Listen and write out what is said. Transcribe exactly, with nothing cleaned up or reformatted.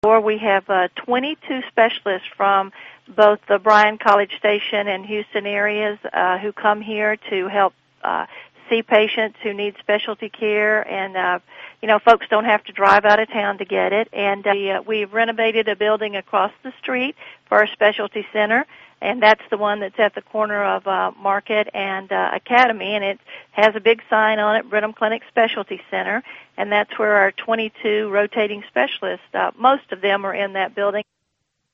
We have uh, twenty-two specialists from both the Bryan College Station and Houston areas uh, who come here to help uh, see patients who need specialty care, and uh, you know, folks don't have to drive out of town to get it. And uh, we, uh, we've renovated a building across the street for our specialty center, and that's the one that's at the corner of uh, Market and uh, Academy, and it has a big sign on it, Brenham Clinic Specialty Center, and that's where our twenty-two rotating specialists, uh, most of them are in that building.